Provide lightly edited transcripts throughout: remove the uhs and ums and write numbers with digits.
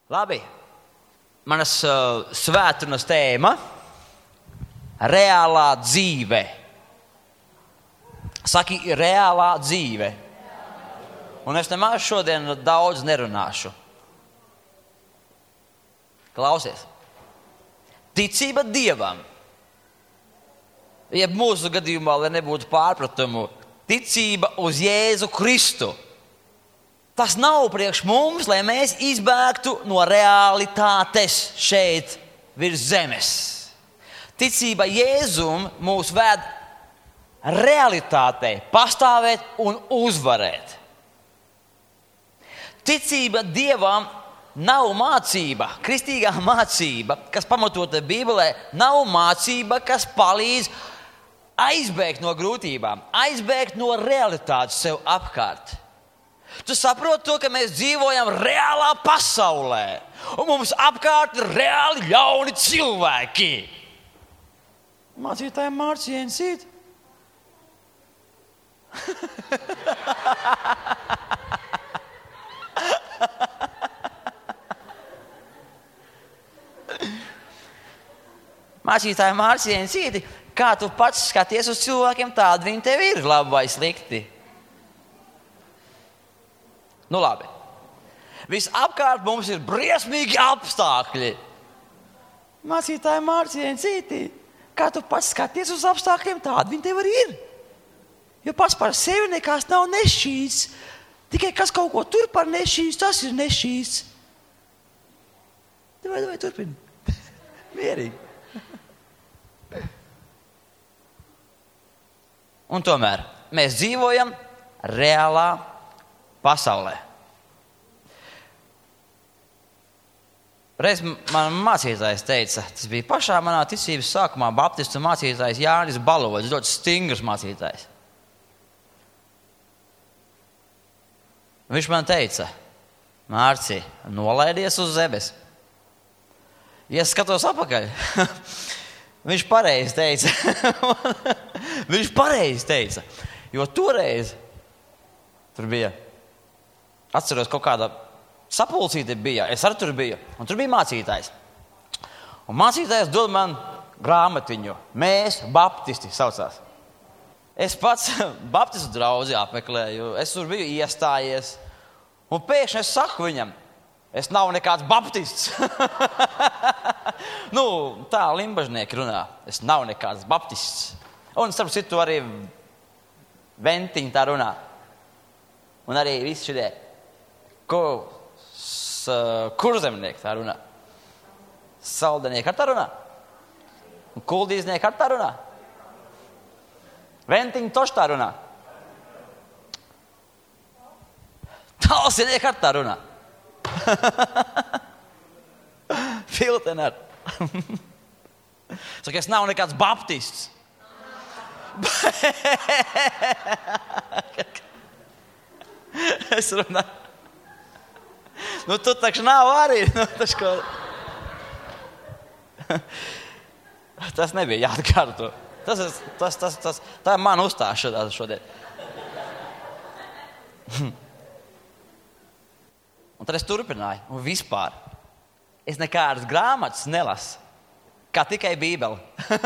Labi, manas svētrunas tēma – reālā dzīve. Saki, reālā dzīve. Un es nemaz šodien daudz nerunāšu. Klausies. Ticība Dievam. Ja mūsu gadījumā, lai nebūtu pārpratumu, ticība uz Jēzu Kristu. Tas nav priekš mums, lai mēs izbēgtu no realitātes šeit virs zemes. Ticība Jēzum mūs ved realitātei pastāvēt un uzvarēt. Ticība Dievam nav mācība, kristīgā mācība, kas pamatota Bībelē, nav mācība, kas palīdz aizbēgt no grūtībām, aizbēgt no realitātes sev apkārt. Tu saproti to, ka mēs dzīvojam reālā pasaulē, un mums apkārt ir reāli ļauni cilvēki. Mācītājiem Mārciņš īt. Mācītājiem Mārciņš īt. Kā tu pats skaties uz cilvēkiem, tādi viņi tev ir, labi vai slikti? Nu labi. Visapkārt mums ir briesmīgi apstākļi. Mācītājiem Mārciņš īt. Kā tu pats skaties uz apstākļiem, tādi viņi tev arī ir. Jo pats par sevi nekas nav nešķīts. Tikai kas kaut ko tur par nešķīts, tas ir nešķīts. Vai turpini? Mierīgi. Un tomēr mēs dzīvojam reālā pasaulē. Reiz man mācītājs teica, tas bija pašā manā ticības sākumā, baptistu mācītājs Jānis Balods, ļoti stingrs mācītājs. Viņš man teica, Mārci, nolaidies uz zemes. Ja skatos apakaļ, viņš pareizi teica. Viņš pareizi teica, jo toreiz tur bija, atceros, kaut kāda sapulcīte bija, es arī tur biju, un tur bija mācītājs. Un mācītājs dod man grāmatiņu, mēs baptisti saucās. Es pats baptistu draudzi apmeklēju, es tur biju iestājies, un pēkšņi es saku viņam, es nav nekāds baptists. Nu, tā limbažnieki runā, es nav nekāds baptists. Un starp citu arī ventiņi tā runā. Un arī visi šitie kurzemnieki tā runā. Saldenieki ar tā runā. Un kuldīznieki ar tā runā. Ventiņi toši tā runā. Talsinieki ar tā runā. Filteni ar. Saka, es nav nekāds baptists. Es runāju. Nu, tu taču nav arī. Nu, taču, tas nebija jāatkārto. Tā ir mana uzstāšanās šodien. Un tad es turpināju. Un vispār es nekādas grāmatas nelasu. Kā tikai Bībeli.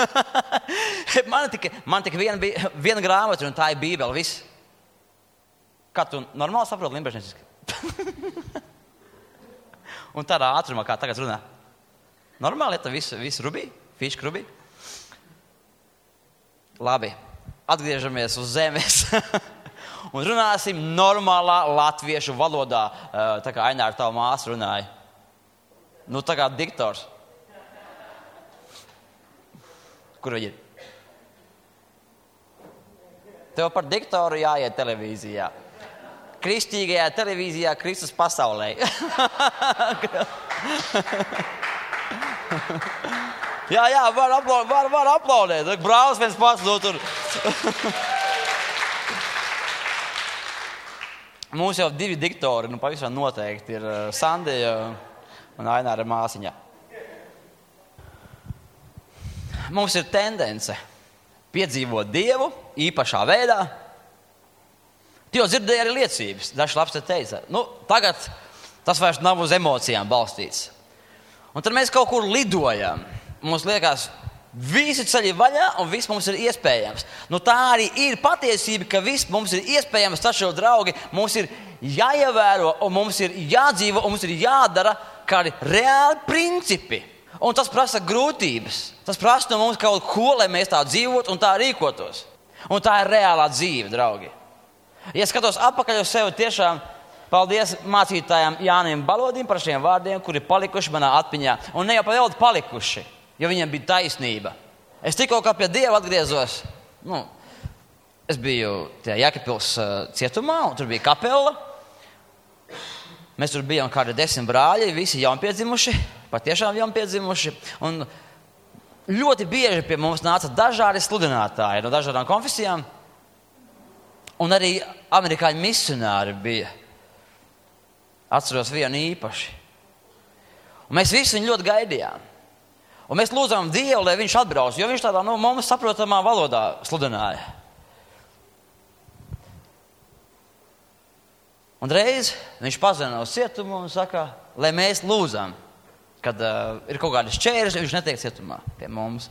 man tik viena grāmata, un tā ir Bībele. Viss. Kā tu normāli saproti limbažnieciski? Un tādā ātrumā, kā tagad runā. Normāli, ja tā visu rubī, fiška rubī. Labi, atgriežamies uz zemes. Un runāsim normālā latviešu valodā, tā kā Aināra tava māsa runāja. Nu, tā kā diktors. Kur viņi ir? Tev par diktoru jāiet televīzijā. Kristīgajā televīzijā Kristus pasaulē. Jā, var aplaudēt. Brālis viens pats no tur. Mums jau 2 diktori, nu pavisam noteikti ir Sandija un Aināra māsiņa. Mums ir tendence piedzīvot Dievu īpašā veidā. Tu jau dzirdēji arī liecības. Dažs labs te teica, nu tagad Tas vairs nav uz emocijām balstīts. Un tad mēs kaut kur lidojam. Mums liekas, visi ceļi vaļā un viss mums ir iespējams. Tā arī ir patiesība, ka viss mums ir iespējams, taču, draugi, mums ir jāievēro un mums ir jādzīvo un mums ir jādara kādi reāli principi. Un tas prasa grūtības. Tas prasa no mums kaut ko, lai mēs tā dzīvotu un tā rīkotos. Un tā ir reālā dzīve, draugi. Ja skatos atpakaļ uz sevi, tiešām paldies mācītājiem Jānim Balodim par šiem vārdiem, kuri palikuši manā atmiņā. Un ne jau pa velti palikuši, jo viņiem bija taisnība. Es tikko kā pie Dieva atgriezos. Es biju tajā Jēkabpils cietumā, un tur bija kapela. Mēs tur bijām kādi 10 brāļi, visi jaunpiedzimuši, patiešām jaunpiedzimuši. Un ļoti bieži pie mums nāca dažādi sludinātāji no dažādām konfesijām. Un arī amerikāņu misionāri bija. Atceros vienu īpaši. Un mēs visi viņu ļoti gaidījām. Un mēs lūdzām Dievu, lai viņš atbrauc, jo viņš tādā mums saprotamā valodā sludināja. Un reiz viņš pazina uz cietumu un saka, lai mēs lūdzam, kad ir kaut kādi šķēršļi, viņš netiek cietumā pie mums.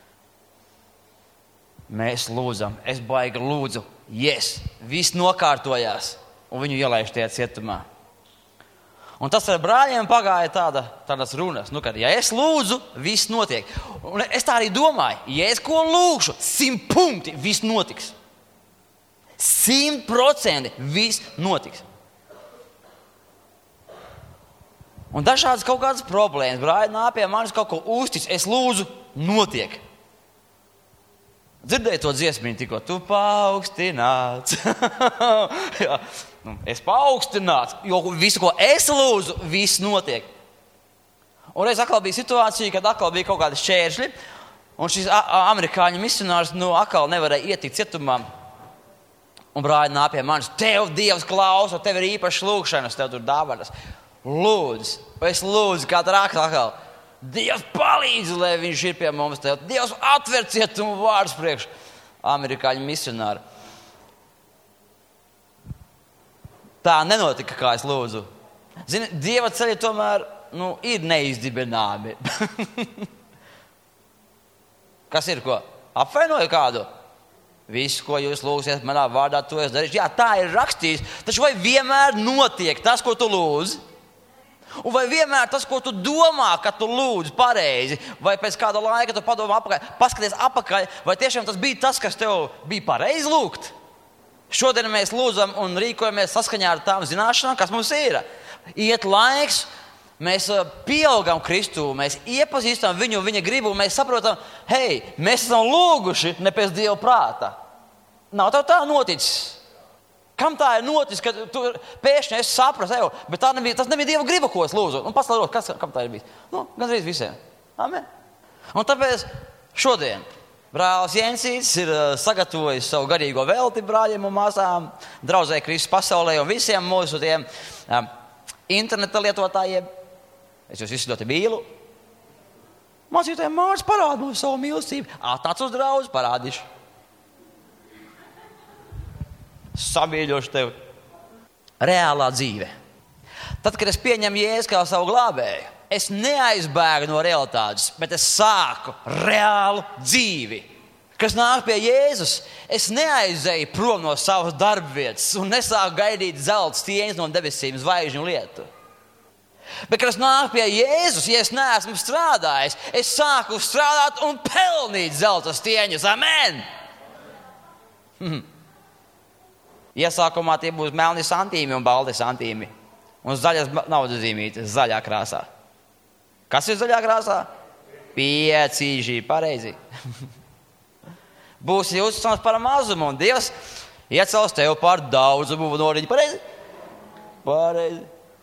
Mēs lūdzam, es baigi lūdzu, viss nokārtojās un viņu ielaiž tajā cietumā. Un tas ar brāļiem pagāja tādas runas, kad ja es lūdzu, viss notiek. Un es tā arī domāju, ja es ko lūgšu, 100 punkti, viss notiks. 100% viss notiks. Un dažādas kaut kādas problēmas, brāļi nāk pie manis kaut ko uztic, es lūdzu, notiek. Dzirdēju to dziesmiņu tikko, tu paaugstināts. Jā, es paaugstināts, jo visu, ko es lūdzu, viss notiek. Un reiz atkal bija situācija, kad atkal bija kaut kādi šķēršļi, un šis amerikāņu misionārs atkal nevarēja ietikt cietumā. Un brāļi nāk pie manis, tev Dievs klausa, tev ir īpašas lūgšanas, tev tur dāvanas. Lūdzu, es lūdzu, kā rākt atkal. Dievs palīdz, lai viņš ir pie mums. Dievs atver cietumu vārdus priekš amerikāņu misionāru. Tā nenotika, kā es lūdzu. Zini, Dieva ceļi tomēr ir neizdibināmi. Kas ir ko? Apvainoju kādu? Visu, ko jūs lūgsiet manā vārdā, to es darīšu. Jā, tā ir rakstīts. Taču vai vienmēr notiek tas, ko tu lūdzi? Un vai vienmēr tas, ko tu domā, ka tu lūdzi pareizi, vai pēc kāda laika tu padomā apakaļ, paskaties apakaļ, vai tiešām tas bija tas, kas tev bija pareizi lūgt? Šodien mēs lūdzam un rīkojamies saskaņā ar tām zināšanām, kas mums ir. Iet laiks, mēs pieaugam Kristu, mēs iepazīstam viņu, viņa gribu, un mēs saprotam, mēs esam lūguši ne pēc Dieva prāta. Nav tev tā noticis. Kam tā ir noticis, ka tu pēkšņi esi sapratu, bet tas nebija Dieva griba, ko es lūdzu. Un paslēdot, kam tā ir bijis? Gandrīz visiem. Amen. Un tāpēc šodien brālis Jensīts ir sagatavojis savu garīgo velti brāļiem un māsām, draudzē Kristus pasaulē un visiem mūsu tiem interneta lietotājiem. Es jūs visu ļoti mīlu. Mācītājiem Mārs parāda mums savu mīlestību. Atnāc uz draudzi, parādīšu. Samīļošu tevi. Reālā dzīve. Tad, kad es pieņemu Jēzu kā savu glābēju, es neaizbēgu no realitātes, bet es sāku reālu dzīvi. Kas nāk pie Jēzus, es neaizēju prom no savas darbvietas un nesāku gaidīt zelta stieņus no debesīm, zvaigžņu lietu. Bet, kad es nāku pie Jēzus, ja es neesmu strādājis, es sāku strādāt un pelnīt zelta stieņus. Amen! Iesākumā tie būs melni santīmi un balti santīmi. Un zaļas naudas zīmītes, zaļā krāsā. Kas ir zaļā krāsā? Piecīži, pareizi. Būsi uzticams par mazumu, un Dievs iecels tev par daudzumu noriņu. Pareizi? Pareizi.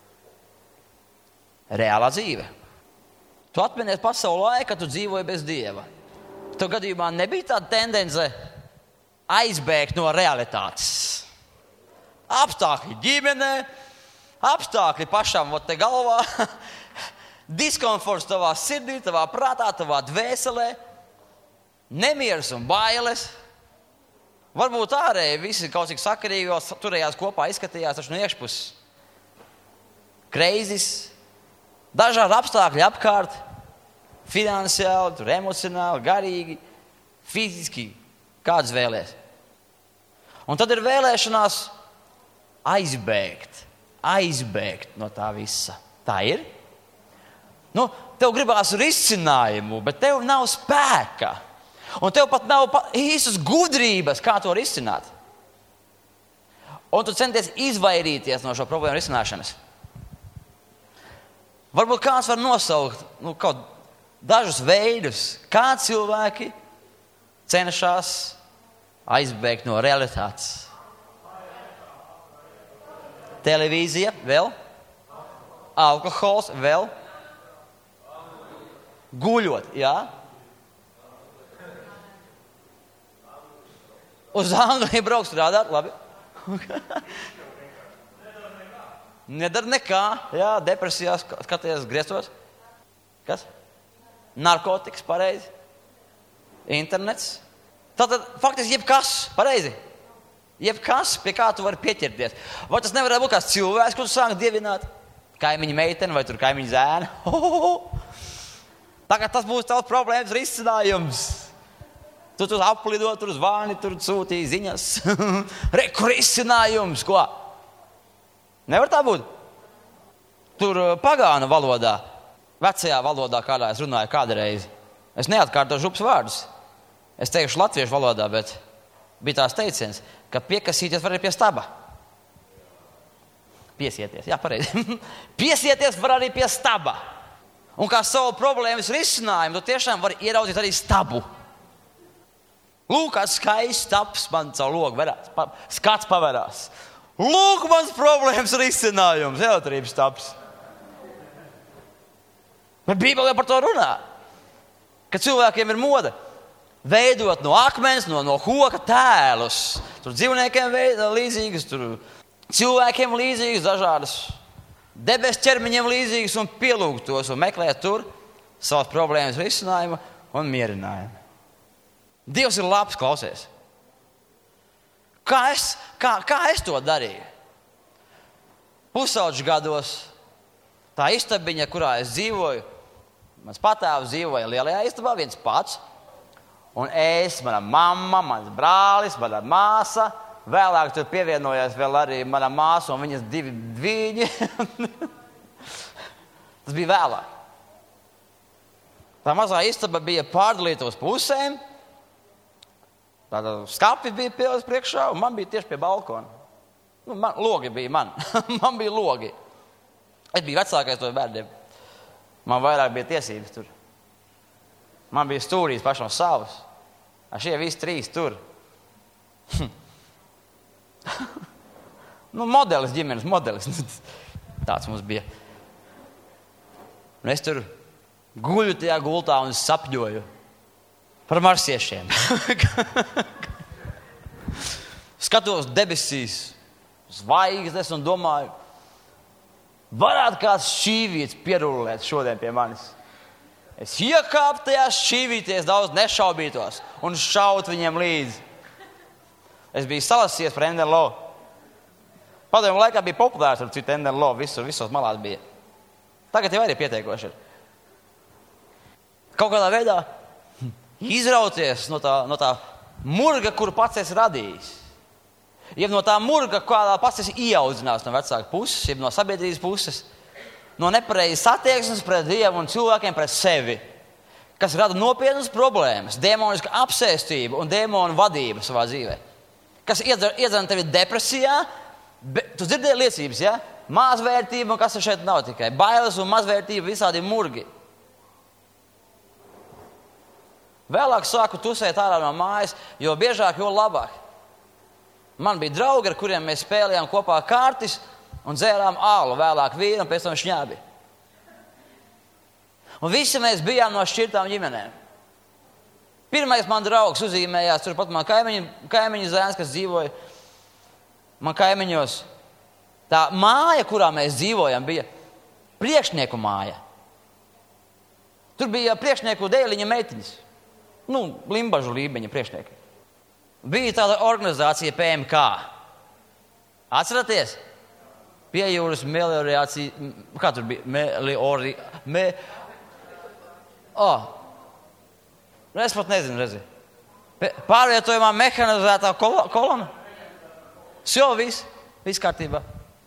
Reālā dzīve. Tu atminies pats savu laiku, kad tu dzīvoji bez Dieva. Tev gadījumā nebija tāda tendence aizbēgt no realitātes. Apstākļi ģimenē, apstākļi pašam te galvā, diskomforts tavā sirdī, tavā prātā, tavā dvēselē, nemieris un bailes. Varbūt ārēji visi kaut cik sakarīgi, jo turējās kopā, izskatījās taču no iekšpuses. kreizis, dažādi apstākļi apkārt, finansiāli, emocionāli, garīgi, fiziski, kādas vēlēs. Un tad ir vēlēšanās aizbēgt no tā visa. Tā ir? Tev gribās risinājumu, bet tev nav spēka. Un tev pat nav īstas gudrības, kā to risināt. Un tu centies izvairīties no šo problēmu risināšanas. Varbūt kāds var nosaukt kaut dažus veidus, kā cilvēki cenšas aizbēgt no realitātes. Televīzija, vēl. Alkohols, vēl. Guļot, jā. Uz Angliju braukt strādāt, labi. Nedara nekā, jā, depresijās skaties griestos. Kas? Narkotikas, pareizi. Internets. Tātad faktiski jebkas, pareizi. Jebkas, pie kā tu vari pieķerties. Vai tas nevar būt kāds cilvēks, ko tu sāki dievināt? Kaimiņa meitene vai tur kaimiņa zēna? Tagad tas būs tavs problēmas risinājums. Tu tur aplido, tur zvani, tur sūtīji ziņas. Reku risinājums, ko? Nevar tā būt? Tur pagānu valodā, vecajā valodā, kādā es runāju kādreiz. Es neatkārtošu upes vārdus. Es teikšu latviešu valodā, bet bija tās teiciens, ka piekasīties var arī pie staba. Piesieties, jā, pareizi. Piesieties var arī pie staba. Un kā savu problēmas risinājumu, tu tiešām vari ieraudzīt arī stabu. Lūk, kā skaists stabs man caur logu verās. Skats paverās. Lūk, mans problēmas risinājums. Elektrības stabs. Bet Bībelē par to runā. Ka cilvēkiem ir moda veidot no akmens, no koka tēlus. Tur dzīvniekiem līdzīgas, tur cilvēkiem līdzīgas, dažādas debes ķermeņiem līdzīgas un pielūgt tos un meklēt tur savas problēmas risinājumu un mierinājumu. Dievs ir labs, klausies. Kā es to darīju? Pusauģu gados tā istabiņa, kurā es dzīvoju, mans patēvs dzīvoja lielajā istabā, viens pats. Un es, mana mamma, mans brālis, mana māsa, vēlāk tur pievienojās vēl arī mana māsa un viņas divi dviņi. Tas bija vēlāk. Tā mazā istaba bija pārdalīta uz pusēm. Tāda skapi bija pie priekšā un man bija tieši pie balkona. Logi bija man. Man bija logi. Es biju vecākais to bērniem. Man vairāk bija tiesības tur. Man bija stūrīs pašam savus. Šie visi trīs tur. Modelis, ģimenes modelis. Tāds mums bija. Un es tur guļu tajā gultā un sapņoju par marsiešiem. Skatos debesīs, zvaigznes un domāju, varētu kāds šķīvīts pierulēt šodien pie manis. Es iekāptu tajās šķīvīties, daudz nešaubītos un šaut viņiem līdzi. Es biju salasījies par NLO. Padomju laikā bija populārs ar citu NLO, visos malās bija. Tagad jau arī pieteikoši ir. Kaut kādā veidā izrauties no tā murga, kuru pats esi radījis. Jeb no tā murga, kādā pats esi ieaudzinās no vecāka puses, jeb no sabiedrības puses, no nepareizas attieksmes pret Dievu un cilvēkiem pret sevi, kas rada nopietnas problēmas, demoniska apsēstība un demonu vadība savā dzīvē. Kas iedzena tevi depresijā, tu dzirdēji liecības, ja? Mazvērtība, un kas šeit nav tikai bailes un mazvērtība, visādi murgi. Vēlāk sāku tusēt ārā no mājas, jo biežāk, jo labāk. Man bija draugi, ar kuriem mēs spēlējām kopā kārtis un dzērām alu, vēlāk vīnu un pēc tam šņābi. Un visi mēs bijām no šķirtām ģimenēm. Pirmais man draugs uzīmējās, turpat man kaimiņu zēns, kas dzīvoja man kaimiņos. Tā māja, kurā mēs dzīvojam, bija priekšnieku māja. Tur bija priekšnieku dēliņa meitiņas. Limbažu līmeņa priekšnieki. Bija tāda organizācija PMK. Atceraties? Piejūras meliorācija, kā tur bija? Es pat nezinu, redzi. Pārvietojumā mehanizētā kolona. Jau viss kārtībā.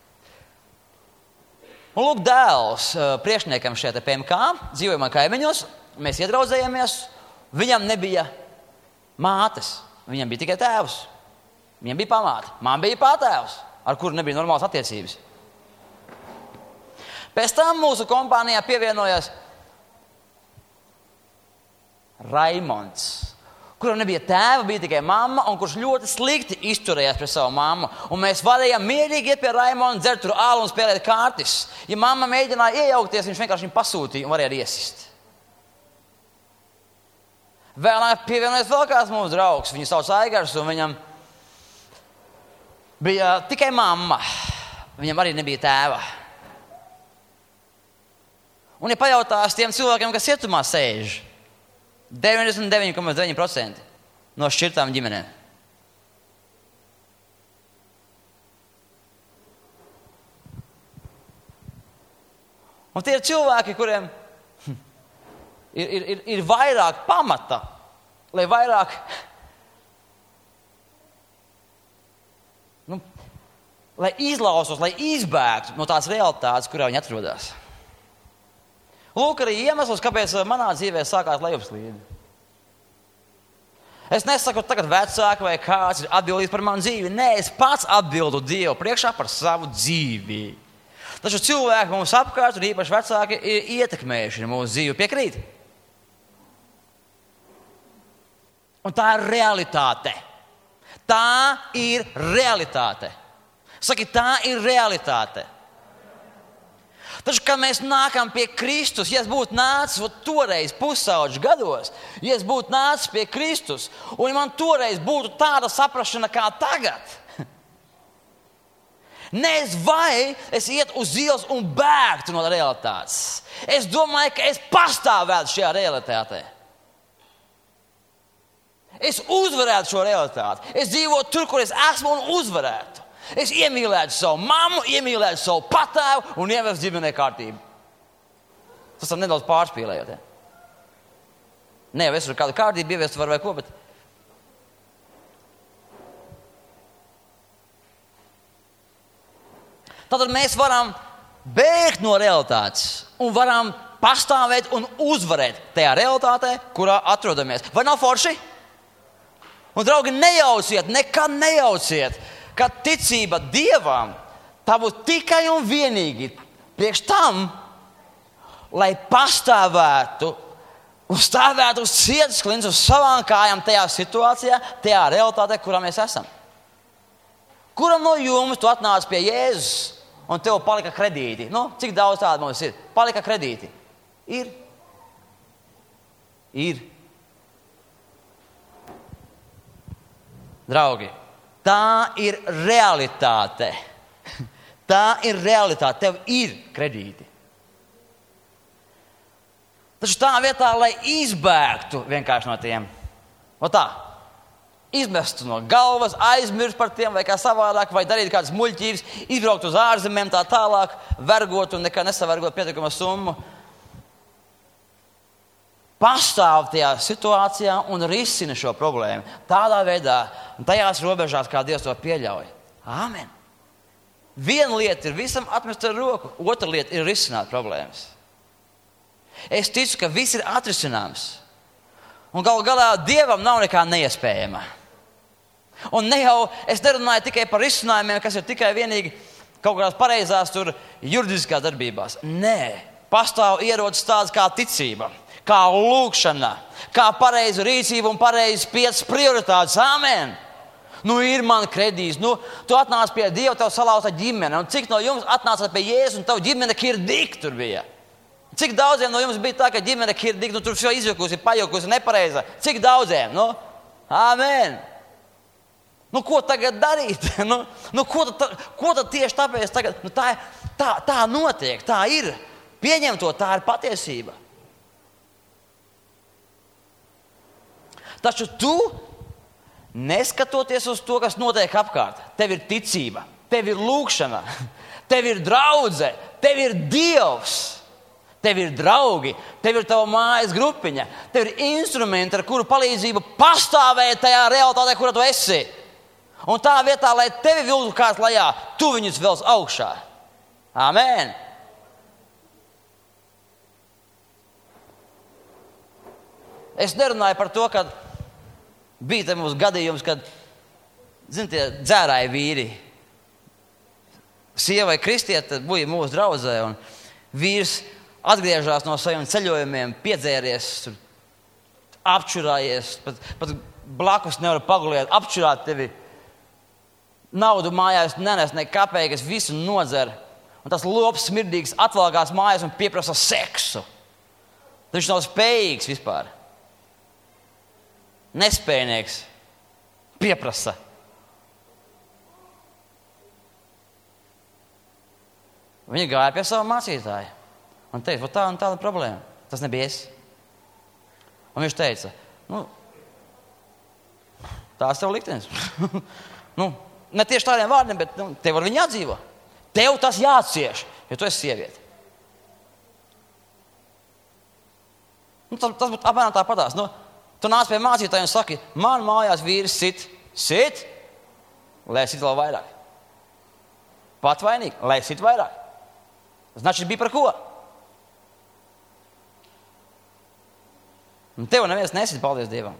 Un lūk, dēls priekšniekam šeit PMK, dzīvojumā kaimiņos, mēs iedraudzējāmies, viņam nebija mātes, viņam bija tikai tēvs. Viņam bija pamāte, man bija pātēvs, ar kuru nebija normālas attiecības. Pēc tam mūsu kompānijā pievienojās Raimonds, kuram nebija tēva, bija tikai mamma, un kurš ļoti slikti izturējās pret savu mammu. Un mēs varējām mierīgi iet pie Raimonda, dzert tur ālu un spēlēt kārtis. Ja mamma mēģināja iejaukties, viņš vienkārši viņu pasūtīja un varēja iesist. Vēlāk pievienojas vēl kāds mūsu draugs, viņu sauc Aigars, un viņam bija tikai mamma. Viņam arī nebija tēva. Un, ja pajautās tiem cilvēkiem, kas cietumā sēž, 99,9% no šķirtām ģimenēm. Un tie ir cilvēki, kuriem ir vairāk pamata, lai vairāk lai izlausos, lai izbēgtu no tās realitātes, kurā viņi atrodas. Lūk, arī iemesls, kāpēc manā dzīvē sākās lejupslīde. Es nesaku, tagad vecāki vai kāds ir atbildīgs par manu dzīvi. Nē, es pats atbildu Dievu priekšā par savu dzīvi. Taču cilvēki mums apkārt, un īpaši vecāki, ir ietekmējuši mūsu dzīvi. Piekrīt? Un tā ir realitāte. Tā ir realitāte. Saki, tā ir realitāte. Taču, kad mēs nākam pie Kristus, ja es būtu nācis toreiz pusauģu gados, ja es būtu nācis pie Kristus, un man toreiz būtu tāda saprašana kā tagad, nezinu, vai es iet uz ielas un bēgtu no realitātes. Es domāju, ka es pastāvētu šajā realitātē. Es uzvarētu šo realitāti. Es dzīvotu tur, kur es esmu un uzvarētu. Es iemīlētu savu mammu, iemīlētu savu patēvu un ievestu ģimenē kārtību. Tas tam nedaudz pārspīlējot. Ja? Ne jau es varu kādu kārtību ievest vai ko, bet... Tātad mēs varam bēgt no realitātes un varam pastāvēt un uzvarēt tajā realitātē, kurā atrodamies. Vai nav forši? Un, draugi, nejauciet, nekad nejauciet, ka ticība Dievam tā būtu tikai un vienīgi priekš tam, lai pastāvētu un stāvētu uz cietas klints uz savām kājām tajā situācijā, tajā realitātē, kurā mēs esam. Kuram no jums tu atnāc pie Jēzus un tev palika kredīti? Nu, cik daudz tādu mums ir? Palika kredīti. Ir. Draugi, tā ir realitāte. Tā ir realitāte. Tev ir kredīti. Taču tā vietā, lai izbēgtu vienkārši no tiem, izmestu no galvas, aizmirst par tiem vai kā savādāk, vai darīt kādas muļķības, izbraukt uz ārzemēm tā tālāk, vergot un nekā nesavergot pietiekama summu. Pastāv tajā situācijā un risina šo problēmu. Tādā veidā un tajās robežās, kā Dievs to pieļauj. Āmen. Viena lieta ir visam atmest ar roku, otra lieta ir risināt problēmas. Es ticu, ka viss ir atrisināms. Un galu galā Dievam nav nekā neiespējama. Un ne jau, es nerunāju tikai par risinājumiem, kas ir tikai vienīgi kaut kādās pareizās tur juridiskās darbībās. Nē, pastāv ierocis tāds kā ticība, kā lūkšana, kā pareiza rīcība un pareizas 5 prioritātes. Āmen! Nu, ir man kredīts. Nu, tu atnāc pie Dieva, tev salauza ģimene. Un cik no jums atnāca pie Jēzus un tev ģimene kirdik tur bija? Cik daudziem no jums bija tā, ka ģimene kirdik, nu tur jau izjukusi, pajukusi, nepareiza? Cik daudziem? Nu, āmen! Nu, ko tagad darīt? Ko tad tieši tāpēc tagad? Nu, tā notiek, tā ir. Pieņem to, tā ir patiesība. Taču tu, neskatoties uz to, kas notiek apkārt, tev ir ticība, tev ir lūkšana, tev ir draudze, tev ir Dievs. Tev ir draugi, tev ir tava mājas grupiņa, tev ir instrumenti, ar kuru palīdzību pastāvēt tajā realitātē, kurā tu esi. Un tā vietā, lai tevi vilktu kāds lejā, tu viņus velc augšā. Amen! Es nerunāju par to, ka bija te mums gadījums, kad, tie dzērāji vīri. Sieva vai kristiete bija mūsu draudzē, un vīrs atgriežās no saviem ceļojumiem, piedzēries, apčurājies, pat blakus nevar pagulēt, apčurāt tevi. Naudu mājās nenes ne kapeikas, visu nodzer. Un tas lops smirdīgs atvalkās mājās un pieprasa seksu. Viņš nav spējīgs vispār. Nespējnieks. Pieprasa. Viņa gāja pie sava mācītāja. Un teica, tā un tāda problēma. Tas nebija es. Un viņš teica, tās tev liktenis. Ne tieši tādiem vārdiem, bet tev ar viņu jādzīvo. Tev tas jācieš, jo tu esi sieviete. Tas būtu apmēram tāpatās. Tu nāc pie mācītāja un saki, man mājās vīris sit, lai sit vēl vairāk. Patvainīgi, lai sit vairāk. Znači, bija par ko? Un tev neviens nesit, paldies Dievam.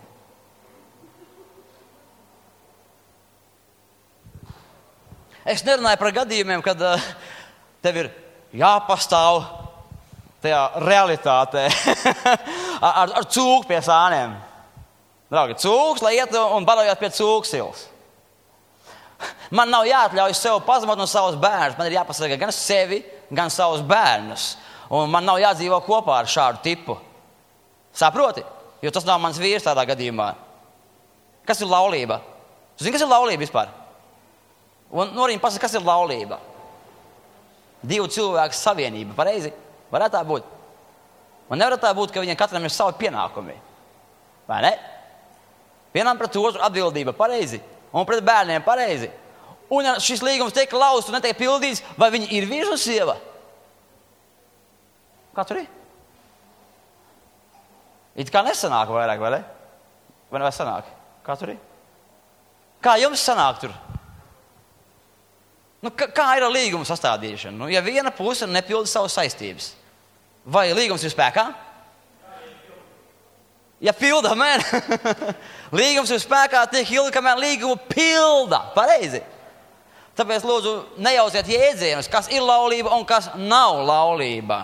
Es nerunāju par gadījumiem, kad tev ir jāpastāv tajā realitātē ar cūku pie sāniem. Draugi, cūks, lai iet un barojās pie cūksils. Man nav jāatļauj sev pazemot no savus bērnus. Man ir jāpasargā gan sevi, gan savus bērnus. Un man nav jādzīvo kopā ar šādu tipu. Saproti? Jo tas nav mans vīrs tādā gadījumā. Kas ir laulība? Tu zini, kas ir laulība vispār? Un Norīna pasaka, kas ir laulība? Divu cilvēku savienība, pareizi? Varētu tā būt? Un nevar tā būt, ka viņiem katram ir savi pienākumi. Vai ne? Vienam pret otru atbildība, pareizi? Un pret bērniem, pareizi? Un ja šis līgums tiek lausts un netiek pildīts, vai viņi ir vīrs un sieva? Kā tur ir? It kā nesanāk vairāk, vai ne? Vai sanāk? Kā tur ir? Kā jums sanāk tur? Kā ir ar līgumu sastādīšanu? Ja viena puse nepilda savas saistības, vai līgums ir spēkā? Ja pilda, man. Līgums ir spēkā tiek ilgi, kamēr līgumu pilda. Pareizi. Tāpēc lūdzu nejauciet jēdzienus, kas ir laulība un kas nav laulība.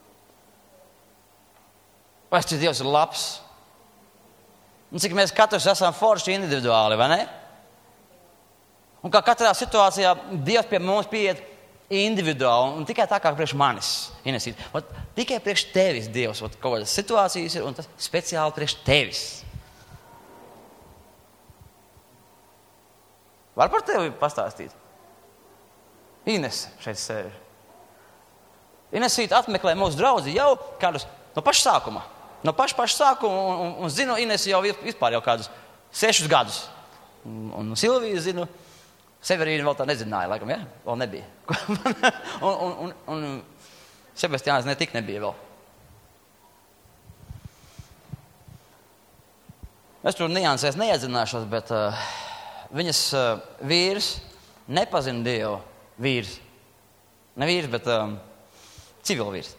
Vai šis Dievs ir labs? Un cik mēs katrs esam forši individuāli, vai ne? Un kā katrā situācijā Dievs pie mums pieiet individuāli un tikai tā kā priekš manis. Inesīt. Tikai priekš tevis Dievs. Kaut kādas situācijas ir un tas speciāli priekš tevis. Var par tevi pastāstīt? Ines šeit sēž. Inesīt atmeklē mūsu draudzi jau kādus no paša sākuma. No paša sākuma un zinu Ines jau vispār jau kādus 6 gadus. Un Silviju zinu. Severīna vēl tā nezināja, laikam, ja? Vēl nebija. un Sebastiāns netik nebija vēl. Es tur niansēs neiedzināšos, bet viņas vīrs nepazina Dievu. Vīrs. Ne vīrs, bet civilvīrs.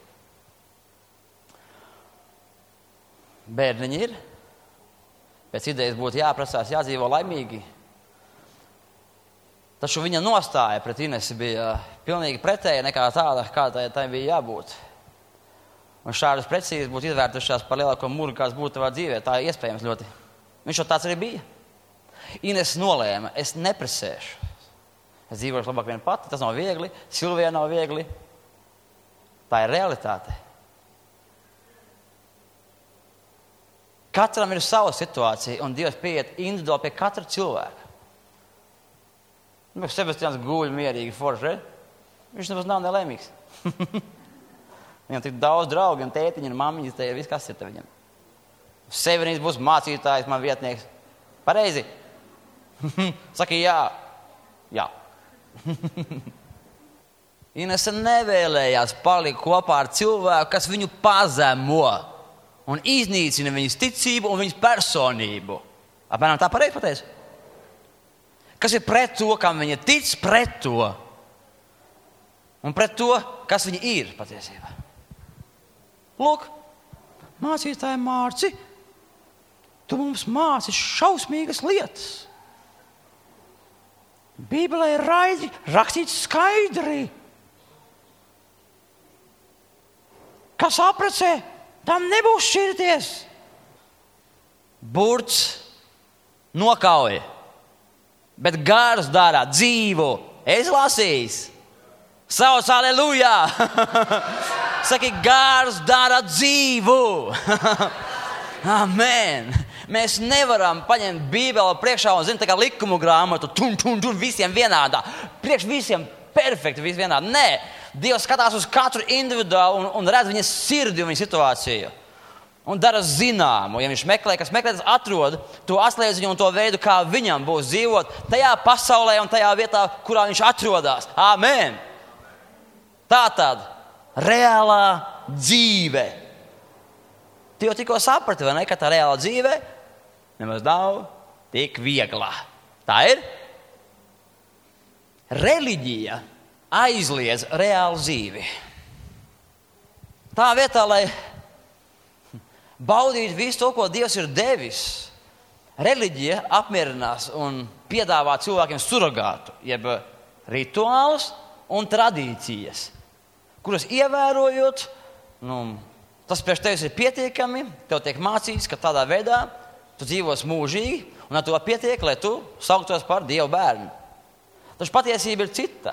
Bērniņi ir. Pēc idejas būtu jāprasās, jādzīvo laimīgi. Taču viņa nostāja pret Inesi bija pilnīgi pretēja nekā tāda, kāda tai bija jābūt. Un šādas precīzes būtu izvērtušās par lielāko mūru, kāds būtu tavā dzīvē. Tā ir iespējams ļoti. Viņš jau tāds arī bija. Ines nolēma, es nepresēšu. Es dzīvošu labāk vien pati, tas nav viegli, Silvijai nav viegli. Tā ir realitāte. Katram ir sava situācija, un Dievs pieiet individuāli pie katra cilvēka. Sebastiāns guļ mierīgi forši, re? Viņš nemaz nav nelēmīgs. Viņam tik daudz draugi, un tētiņi, un mammiņas, te viss kas ir te viņam. Severīns būs mācītājs, man vietnieks. Pareizi? Saki jā. Jā. Inese nevēlējās palikt kopā ar cilvēku, kas viņu pazemo un iznīcina viņas ticību un viņas personību. Apmēram tā pareizi pateicu? Kas ir pret to, kam viņa tic, pret to. Un pret to, kas viņa ir patiesībā. Lūk, mācītāji Mārci, tu mums māci šausmīgas lietas. Bībelē ir rakstīts skaidri. Kas apprecē, tam nebūs šķirties. Burts nokauja, bet gars dara dzīvu. Es lasīju. Sauc aleluja! Saki, gars dara dzīvu. Amen. Mēs nevaram paņemt Bībeli priekšā un tā kā likumu grāmatu, visiem vienādā. Priekš visiem perfekti, visi vienādi. Nē, Dievs skatās uz katru individuālu un redz viņas sirdi un viņa situāciju. Un dara zināmu, ja viņš meklē, kas meklē, tas atrod to atslēdziņu un to veidu, kā viņam būs dzīvot tajā pasaulē un tajā vietā, kurā viņš atrodas. Amen. Tātad, reālā dzīve. Tu jau tikko saprati, vai ne, ka tā reālā dzīve nemaz nav tik viegla. Tā ir? Reliģija aizliedz reālu dzīvi. Tā vietā, lai baudītu visu to, ko Dievs ir devis, reliģija apmierinās un piedāvā cilvēkiem surrogātu, jeb rituālus un tradīcijas, kuras ievērojot, tas priekš tevis ir pietiekami, tev tiek mācīts, ka tādā veidā tu dzīvos mūžīgi, un ar to pietiek, lai tu sauktos par Dievu bērnu. Taču patiesība ir cita.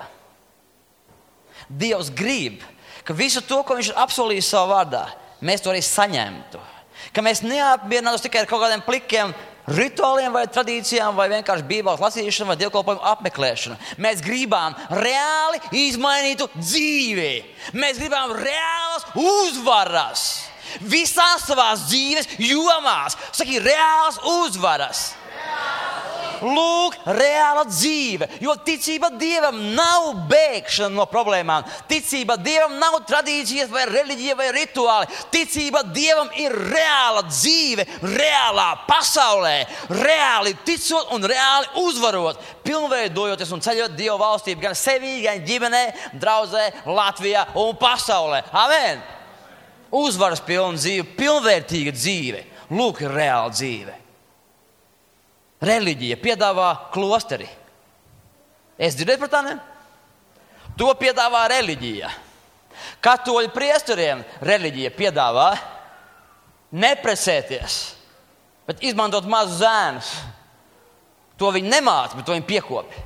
Dievs grib, ka visu to, ko viņš ir apsolījis savā vārdā, mēs to arī saņemtu. Ka mēs neapmierinātos tikai ar kaut kādiem plikiem rituāliem vai tradīcijām vai vienkārši Bībeles lasīšanu vai dievkalpojumu apmeklēšanu. Mēs gribam reāli izmainītu dzīvi. Mēs gribam reālas uzvaras. Visās savās dzīves jomās. Saki, reālas uzvaras. Lūk, reāla dzīve, jo ticība Dievam nav bēgšana no problēmām. Ticība Dievam nav tradīcijas vai reliģija vai rituāli. Ticība Dievam ir reāla dzīve, reālā pasaulē, reāli ticot un reāli uzvarot, pilnveidojoties un ceļot Dieva valstību gan sevī, gan ģimenē, draudzē, Latvijā un pasaulē. Amen! Uzvaras pilna dzīve, pilnvērtīga dzīve. Lūk, ir reāla dzīve. Reliģija piedāvā klosteri. Es dzirdēju par tādiem? To piedāvā reliģija. Katoļu priesteriem reliģija piedāvā neprecēties, bet izmantot mazus zēnus. To viņi nemāca, bet to viņi piekopi.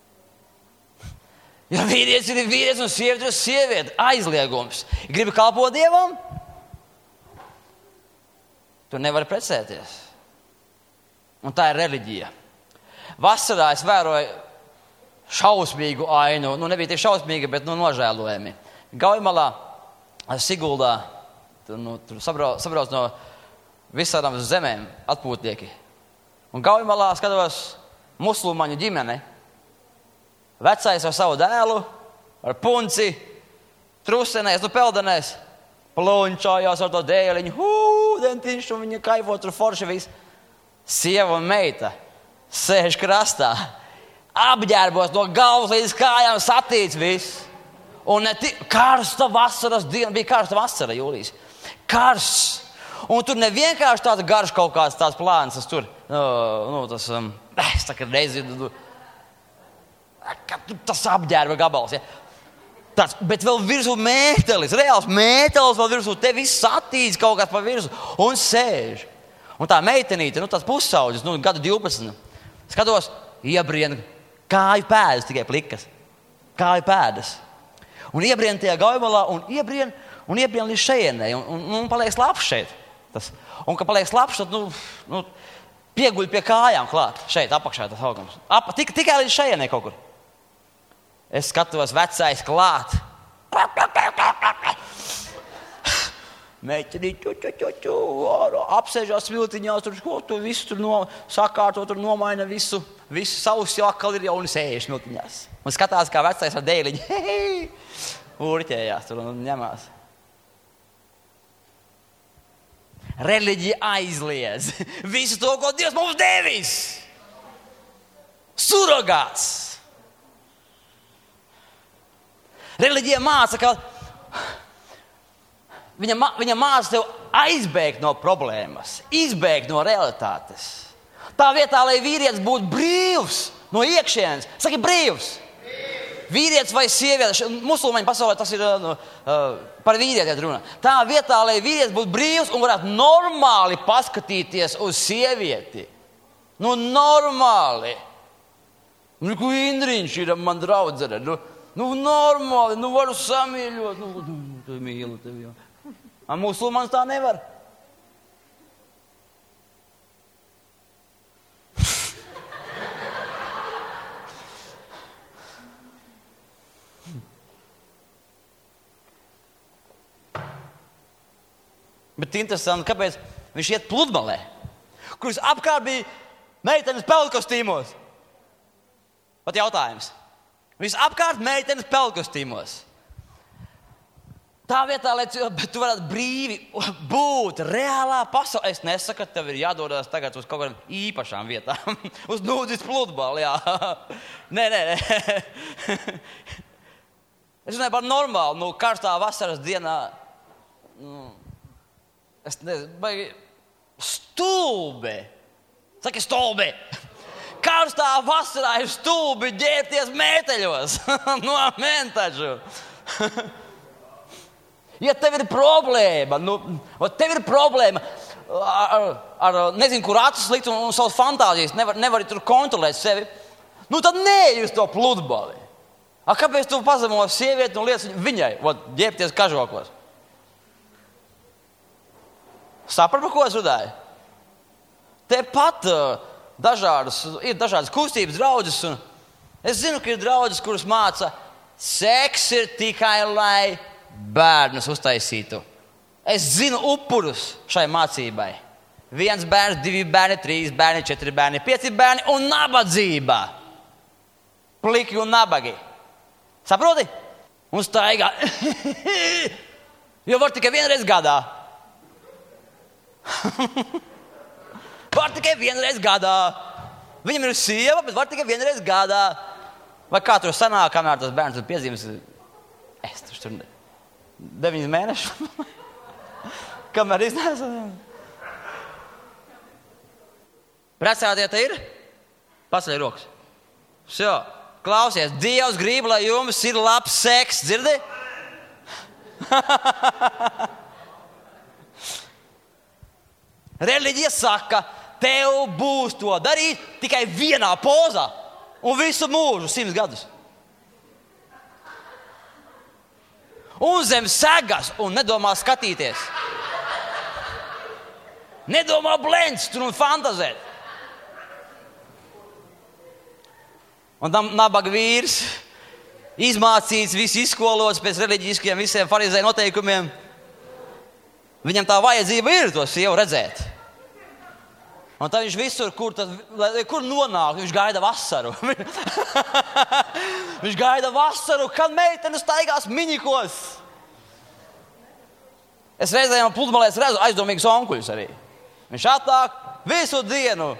Ja vīrietis ir vīrietis un sieviete ir sieviete, aizliegums. Gribi kalpot Dievam? Tu nevari precēties. Un tā ir reliģija. Vasarā es vēroju šausmīgu ainu. Nebija tik šausmīga, bet nožēlojami. Gaujamalā, Siguldā, tur sabrauc no visādām zemēm atpūtnieki. Un Gaujamalā skatos musulmaņu ģimene. Vecais ar savu dēlu, ar punci, trusenēs, peldenēs, plunčājās ar to dēliņu, dentiņš, un viņa kaifo tur forši viss. Sieva un meita sēž krastā, apģērbos no galvas līdz kājām, satīts viss. Un karsta vasaras diena, bija karsta vasara, jūlijas. Karsts. Un tur nevienkārši tāds garš kaut kāds tāds plāns, tas tur, es tā kā nezinu, tas apģērba gabals, ja. Tāds, bet vēl virsū mētelis, reāls mētelis vēl virsū, te viss satīts kaut kāds pa virsū un sēž. Un tā meitenīte, tāds pussauģis, gadu 12, skatos, iebrien kāju pēdas, tikai plikas. Kāju pēdas. Un iebrien tajā Gaujamalā un iebrien līdz šejienei. Un paliek slapš šeit. Un, kad paliek slapš, tad pieguļ pie kājām klāt. Šeit, apakšā tas augums. Tikai līdz šejienei kaut kur. Es skatos, vecais klāt. Meiteni, apsēžās smiltiņās, tur ko tu visu tur sakārto, tur nomaina visu savus jau atkal ir jauni sēž smiltiņās. Un skatās, kā vecais ar dēliņu, ūriķējās tur un ņemās. Reliģija aizliedz visu to, ko Dievs mums devis. Surogāts. Reliģija māca, ka viņa māca tev aizbēgt no problēmas, izbēgt no realitātes. Tā vietā, lai vīrietis būtu brīvs no iekšienes, saki brīvs. Vīrietis vai sieviete, musulmaņu pasaulē tas ir par vīrieti runa. Tā vietā, lai vīrietis būtu brīvs un varētu normāli paskatīties uz sievieti. Nu, normāli. Nu, ko Indriņš ir man draudzene? Nu, normāli, varu samīļot. Tu mīlu tevi jau. A musulmanis tā nevar. Bet interesanti, kāpēc viņš iet pludmalē, kuras apkārt bija meitenes peldkostīmos. Pat jautājums. Viņš apkārt meitenes peldkostīmos. Tā vietā, lai tu varētu brīvi būt reālā pasaulē. Es nesaku, ka tev ir jādodas tagad uz kaut kādām īpašām vietām. Uz nūdzes pludmali, jā. Nē. Es runāju par normālu, karstā vasaras dienā. Es nezinu, stulbi. Saki stulbi. Karstā vasarā ir stulbi ģērbties mēteļos. No taču. Ja tev ir problēma, ar nezinu, kur acis likt un savas fantāzijas, nevari tur kontrolēt sevi, tad neej uz to pludmali. Kāpēc tu pazemo sievieti un lietas viņai, ģērbties kažokos? Saprat, par ko es runāju? Tepat ir dažādas kustības draudzes, un es zinu, ka ir draudzes, kuras māca, seks ir tikai, lai bērnus uztaisītu. Es zinu upurus šai mācībai. 1 bērns, 2 bērni, 3 bērni, 4 bērni, 5 bērni un nabadzība. Pliki un nabagi. Saproti? Un staigā. Jo var tikai vienreiz gadā. Var tikai vienreiz gadā. Viņam ir sieva, bet var tikai vienreiz gadā. Vai kā tur sanāk, kamēr tas bērns ir piezīmes? Es tur 9 mēnešus. Kamēr iznēs. Precētie te ir? Paceļ rokas. Šo, klausies, Dievs grib, lai jums ir labs seks, dzirdi? Reliģija saka, tev būs to darīt tikai vienā pozā un visu mūžu, 100 gadus. Un zem segas un nedomā skatīties. Nedomā blendst un fantazēt. Un tam nabaga vīrs izmācīts, viss izskolots pēc reliģiskiem visiem farizēju noteikumiem. Viņam tā vajadzība ir to sievu redzēt. Un tad viņš visur, kur nonāk, viņš gaida vasaru. Viņš gaida vasaru, kad meitene staigās miņikos. Es reizēm pludmalēs redzu aizdomīgus onkuļus arī. Viņš atnāk visu dienu.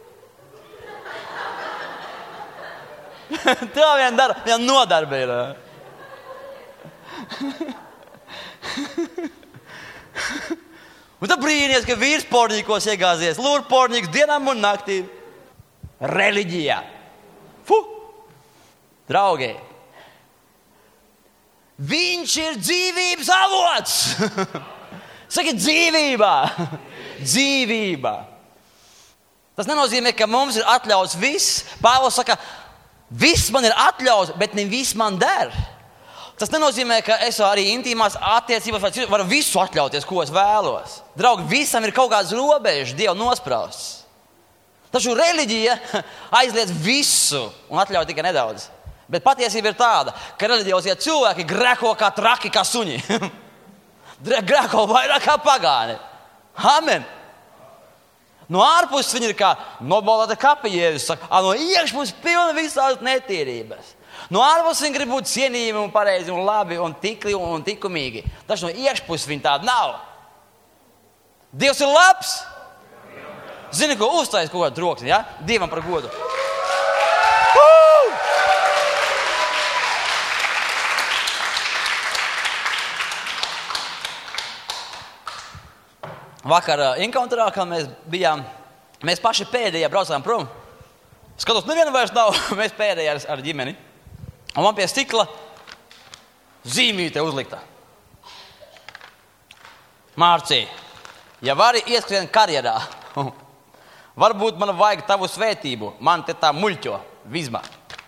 Tā vien dara, viņam nodarbe ir. Un tad brīnies, ka vīrs porņīkos iegāzies, lūr porņīgs dienām un naktīm. Reliģijā. Draugi. Viņš ir dzīvības avots. Saki dzīvībā. Dzīvība. Tas nenozīmē, ka mums ir atļauts viss. Pāvils saka, viss man ir atļauts, bet ne viss man der. Tas nenozīmē, ka es arī intīmās attiecībās varu visu atļauties, ko es vēlos. Draugi, visam ir kaut kāds robežs, Dievu nosprausts. Taču reliģija aizliedz visu un atļauj tikai nedaudz. Bet patiesība ir tāda, ka reliģiozie cilvēki greko kā traki, kā suņi. grēko vairāk kā pagāni. Amen. No ārpuses viņi ir kā nobalāta kapi, Jēzus saka, no iekšpuses pilna visādas netīrības. No ārpuses viņi grib būt cienījumi un pareizi un labi un tikli un tikumīgi. Taču no iekšpuses viņi tāda nav. Dievs ir labs. Zini, ko uztais kaut kādu troksni, ja? Dievam par godu. Vakar encounterā, kad mēs bijām, mēs paši pēdējā braucām prom. Skatos, neviena vairs nav, mēs pēdējā ar ģimeni. Un man pie stikla zīmīte uzlikta. Mārcī, ja vari ieskrien karjerā, varbūt man vajag tavu svētību, man te tā muļķo, Vizma.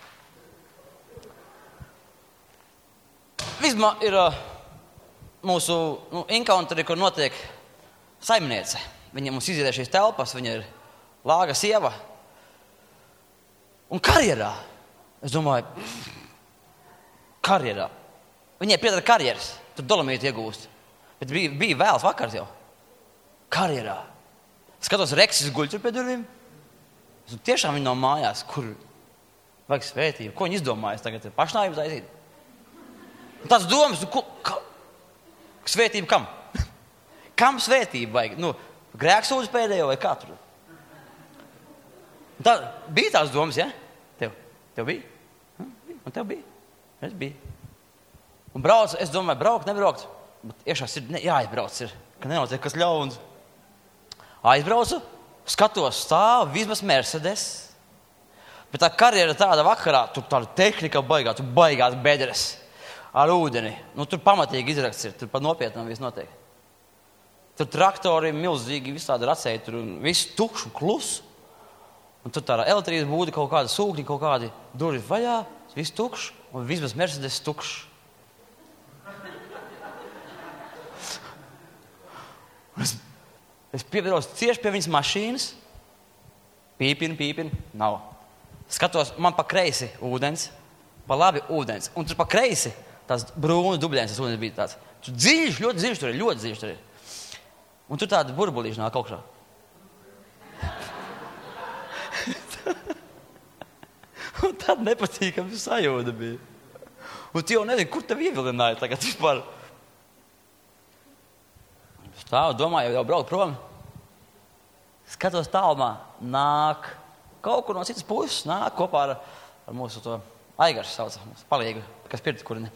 Vizma ir mūsu encounteri, kur notiek saimniece. Viņa mums izierē šīs telpas, viņa ir lāga sieva. Un karjerā, es domāju, karjerā. Viņai piedara karjeras, tur dolomīti iegūst. Bet bija vēls vakars jau. Karjerā. Skatos, Reksis guļ tur pie durvīm. Tiešām viņa nav mājās, kur vajag svētību. Ko viņa izdomājas tagad? Pašnājumu taisīt. Tāds domas, svētību kam? Kam svētību vajag? Grēksūdzi pēdējo vai kā tur? Tā, bija tās domas, ja? Tev bija? Un tev bija? Es biju. Un brauc, es domāju, nebraukt. Bet iešās ir, jāizbrauc ir, ka nenotiek kas ļauns. Aizbraucu, skatos, stāv Vizmas Mercedes. Bet tā karjera tāda vakarā, tur tāda tehnika baigā, tur baigās bedres ar ūdeni. Tur pamatīgi izrakts ir, tur pat nopietnām viss notiek. Tur traktori milzīgi, visādi racēji, tur viss tukšs un kluss. Un tur tāda elektrības būda, kaut kāda sūkņi, kaut kādi durvis vaļā, viss tukšs, un Vizmas Mercedes tukšs. Es pieviros cieši pie viņas mašīnas, pīpina, nav. Skatos, man pa kreisi ūdens, pa labi ūdens, un tur pa kreisi tās brūna dubļēns, tas ūdens bija tāds. Tur dziļš, ļoti dziļš tur ir. Un tur tāda burbulīša nāk augšā. Un tāda nepatīkama sajūta bija. Un tu jau nezini, kur tev ievilināja tagad vispār. Stāvu, domāju, jau braukt prom. Skatos tālumā, nāk kaut kur no citas puses, nāk kopā ar mūsu to Aigars sauca, mūsu palīgu, kas pirti kurini.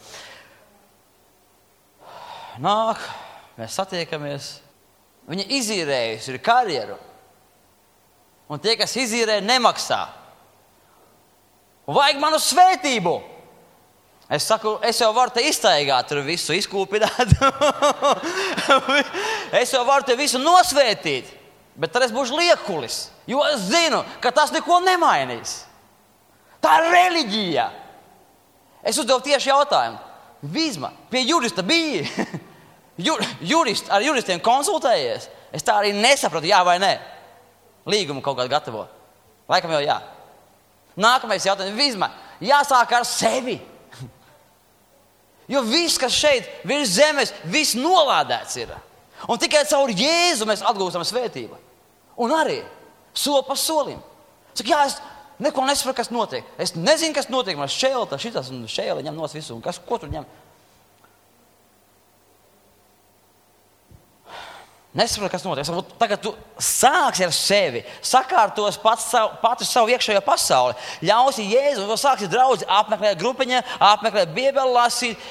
Nāk, mēs satiekamies. Viņa izīrējusi ir karjeru. Un tie, kas izīrē, nemaksā. Un vajag manu svētību. Es saku, es jau varu te iztaigāt, tur visu izkūpināt. Es jau varu te visu nosvētīt. Bet tad es būšu liekulis. Jo es zinu, ka tas neko nemainīs. Tā ir reliģija. Es uzdevu tieši jautājumu. Vizma, pie jurista bija. Ar juristiem konsultējies. Es tā arī nesapratu, jā vai nē. Līgumu kaut kādu gatavo. Laikam jau jā. Nākamais jautājums. Vizma, jāsāk ar sevi. Jo viss, kas šeit virs zemes, viss nolādēts ir. Un tikai caur Jēzu mēs atgūstam svētību. Un arī soli pa solim. Saka, jā, es neko nesaprotu, kas notiek. Es nezinu, kas notiek. Man šķēlta šitas un šķēla ņem nos visu. Un ko tur ņem? Nesaproti, kas notiek. Tagad tu sāksi ar sevi, sakārtos pati savu iekšējo pasauli, ļausi Jēzu, un tu sāksi draudzi, apmeklēt grupiņā, apmeklēt Bībeli, lasīt.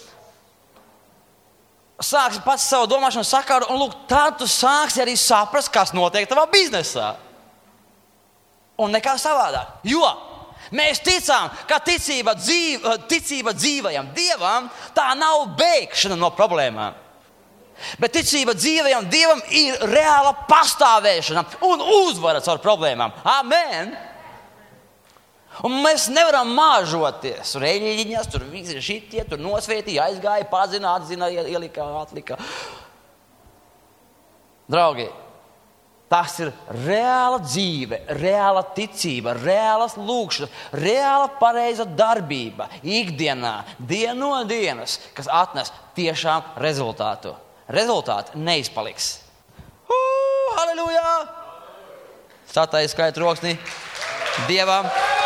Sāksi pats savu domāšanu sakārtot, un lūk, tad tu sāksi arī saprast, kas notiek tavā biznesā. Un nekā savādāk. Jo mēs ticām, ka ticība dzīvajam Dievam, tā nav beigšana no problēmām. Bet ticība dzīvajam Dievam ir reāla pastāvēšana un uzvara caur problēmām. Amen! Un mēs nevaram māžoties. Reļiņas, tur visi šitie, tur nosvētīja, aizgāja, pazina, atzina, ielika, atlika. Draugi, tas ir reāla dzīve, reāla ticība, reālas lūkšanas, reāla pareiza darbība ikdienā, dienu no dienas, kas atnes tiešām rezultātu. rezultāti neizpaliks. Halleluja! Stātājies skait roksnī Dievam.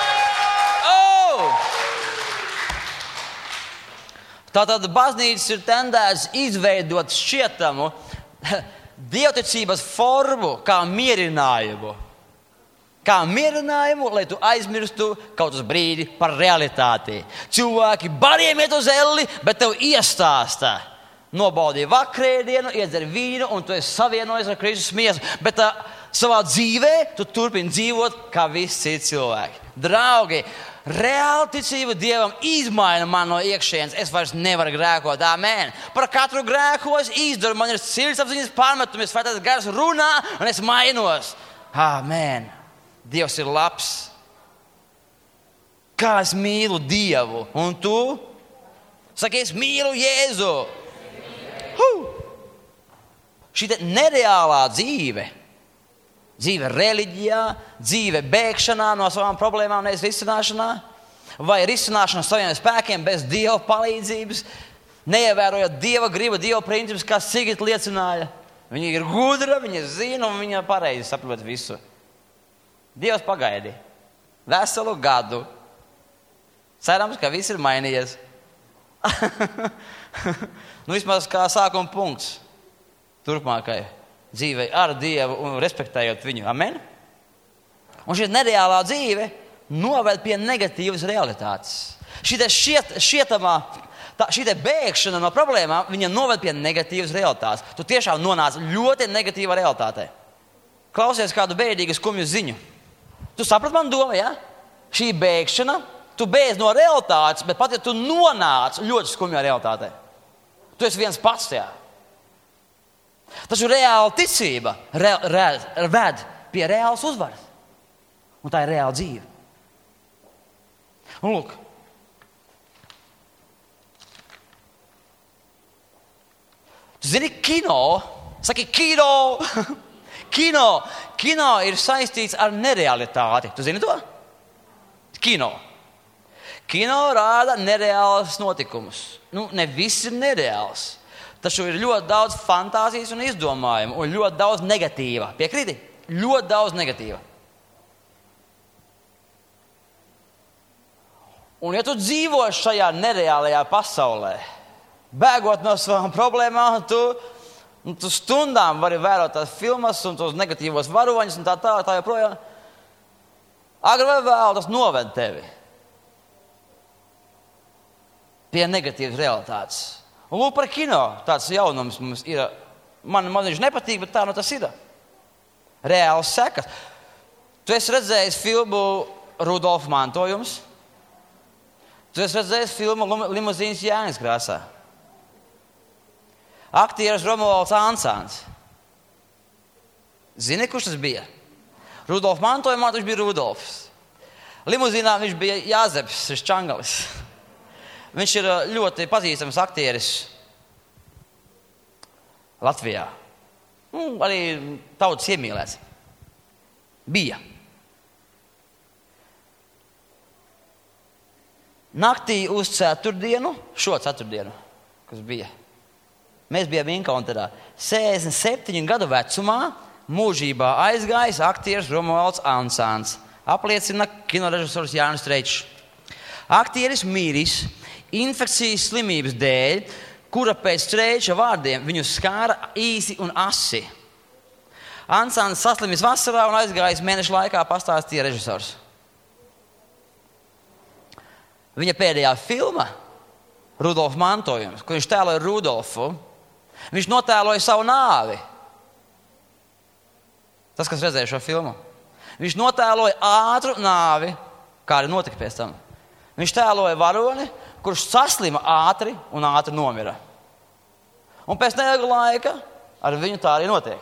Tātad baznīcas ir tendēts izveidot šķietamu dievticības formu kā mierinājumu. Kā mierinājumu, lai tu aizmirstu kaut uz brīdi par realitāti. Cilvēki bariem iet uz elli, bet tev iestāsta. Nobaudīja vakarēdienu, iedzer vīnu un tu esi savienojies ar Kristus miesu. Bet savā dzīvē tu turpini dzīvot kā visi citi cilvēki. Draugi, reāla ticība Dievam izmaina man no iekšienes. Es vairs nevaru grēkot. Amen. Par katru grēku es izdaru. Man ir sirdsapziņas pārmetumi. Svētais gars runā un es mainos. Amen. Dievs ir labs. Kā es mīlu Dievu. Un tu? Saki, es mīlu Jēzu. Šī nereālā dzīve. Dzīve reliģijā, dzīve bēgšanā no savām problēmām, nevis risināšanā, vai risināšana saviem spēkiem bez Dieva palīdzības, neievērojot Dieva gribu, Dieva principus, kā Sigita liecināja. Viņa ir gudra, viņa zina un viņa pareizi saprot visu. Dievs pagaidi veselu gadu. Cerams, ka viss ir mainījies. Vismaz kā sākuma punkts turpmākai dzīvei ar Dievu un respektējot viņu. Amen? Un šī nereālā dzīve noved pie negatīvas realitātes. Šī bēgšana no problēmām, viņa noved pie negatīvas realitātes. Tu tiešām nonāc ļoti negatīvā realitātē. Klausies kādu bēdīgu skumju ziņu. Tu saprati manu domu, ja? Šī bēgšana, tu bēdz no realitātes, bet pat ja tu nonāc ļoti skumjā realitātē. Tu esi viens pats tajā. Taču reāla ticība ved pie reālas uzvaras. Un tā ir reāla dzīve. Un lūk. Tu zini, kino. Saki, kino. Kino ir saistīts ar nerealitāti. Tu zini to? Kino rāda nereālas notikumus. Ne viss ir nereāls. Taču ir ļoti daudz fantāzijas un izdomājumu un ļoti daudz negatīva. Piekrīti? Ļoti daudz negatīva. Un ja tu dzīvo šajā nereālajā pasaulē, bēgot no savām problēmām, tu stundām vari vērot tās filmas un tos negatīvos varoņus un tā joprojām. Agri vai vēl tas noved tevi pie negatīvas realitātes. Un lūk par kino. Tāds jaunums mums ir. Man viņš nepatīk, bet tā tas ir. Reāls sekas. Tu esi redzējis filmu Rudolfa mantojums. Tu esi redzējis filmu Limuzīnas Jānis krāsā. Aktieris Romualds Ansāns. Zini, kurš tas bija? Rudolfa mantojumā viņš bija Rudolfs. Limuzīnā viņš bija Jāzeps Čangalis. Viņš ir ļoti pazīstams aktieris Latvijā. Arī tautas iemīlēts. Bija. Naktī uz ceturtdienu, šo ceturtdienu, kas bija, mēs bijām Inkaunterā. 67 gadu vecumā mūžībā aizgājis aktieris Romualds Ansāns. Apliecina kinorežisors Jānis Streičs. Aktieris mīris infekcijas slimības dēļ, kura pēc Streiča vārdiem viņu skāra īsi un asi. Ansāns saslimis vasarā un aizgājis mēnešu laikā, pastāstīja režisors. Viņa pēdējā filma, Rudolfa mantojums, kur viņš tēloja Rudolfu, viņš notēloja savu nāvi. Tas, kas redzēja šo filmu. Viņš notēloja ātru nāvi, kā arī notika pēc tam. Viņš tēloja varoni, kurš saslima ātri un ātri nomira. Un pēc neilga laika ar viņu tā arī notiek.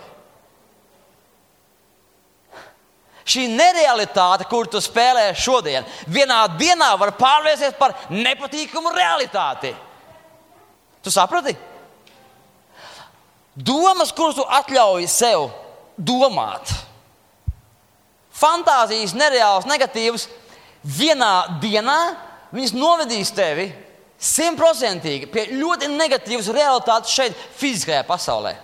Šī nerealitāte, kur tu spēlē šodien, vienā dienā var pārvērsties par nepatīkamu realitāti. Tu saprati? Domas, kuras tu atļauj sev domāt. Fantāzijas, nereālas, negatīvas. Vienā dienā viņas novedīs tevi 100% pie ļoti negatīvas realitātes šeit, fiziskajā pasaulē.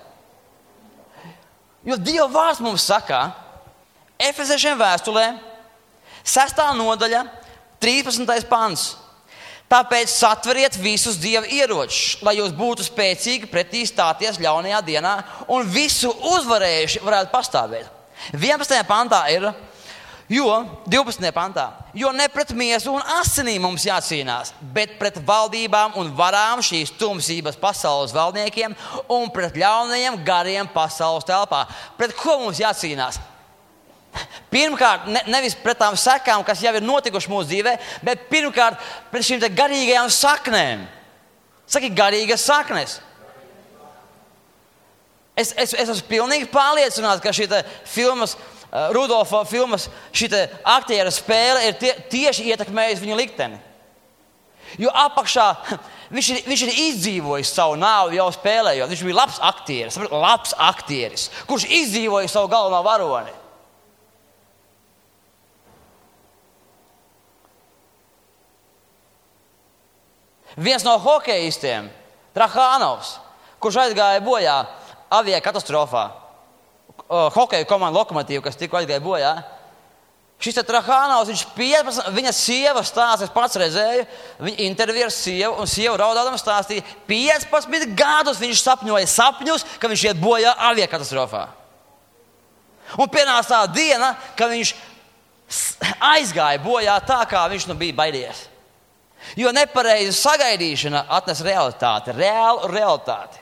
Jo Dieva vārds mums saka, Efeziešiem vēstulē, 6. nodaļa, 13. pants. Tāpēc satveriet visus Dieva ieročus, lai jūs būtu spēcīgi pretī stāties ļaunajā dienā un visu uzvarējuši varētu pastāvēt. 11. pantā ir, 12. pantā, jo ne pret miesu un asinīm mums jācīnās, bet pret valdībām un varām šīs tumsības pasaules valdniekiem un pret ļaunajiem gariem pasaules telpā. Pret ko mums jācīnās? Pirmkārt, nevis pret tām sekām, kas jau ir notikuši mūsu dzīvē, bet pirmkārt pret šīm garīgajām saknēm. Saki, garīgas saknes. Es esmu pilnīgi pārliecināts, ka šī filmas, Rudolfa filmas, šī aktiera spēle ir tieši ietekmējusi viņa likteni. Jo apakšā viņš ir izdzīvojis savu nāvi jau spēlējot. Viņš bija labs aktieris, kurš izdzīvoja savu galveno varoni. Viens no hokejistiem, Trahānovs, kurš aizgāja bojā aviakatastrofā, hokeja komanda Lokomotīva, kas tikko aizgāja bojā, šis Trahānovs, viņš 15, viņa sieva stāsta, es pats redzēju, viņa interviju ar sievu, un sieva raudādama stāstīja, 15 gadus viņš sapņoja sapņus, ka viņš iet bojā aviakatastrofā. Un pienāca tā diena, ka viņš aizgāja bojā tā, kā viņš bija baidījies. Jo nepareiza sagaidīšana atnes realitāti, reālu realitāti.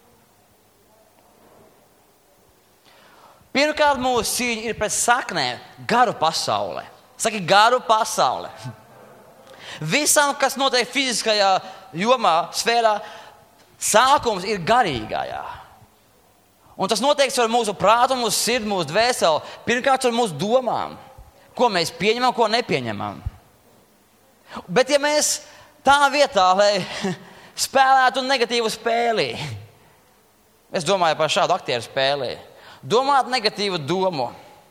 Pirmkārt, mūsu cīņa ir pret saknēm, garu pasaulē. Saki, garu pasaulē. Visam, kas notiek fiziskajā jomā, sfērā, sākums ir garīgajā. Un tas notiek ar mūsu prātu, mūsu sirdi, mūsu dvēseli. Pirmkārt, ar mūsu domām. Ko mēs pieņemam, ko nepieņemam. Bet ja mēs tā vietā, lai spēlētu negatīvu spēli, es domāju par šādu aktieru spēli, domāt negatīvu domu,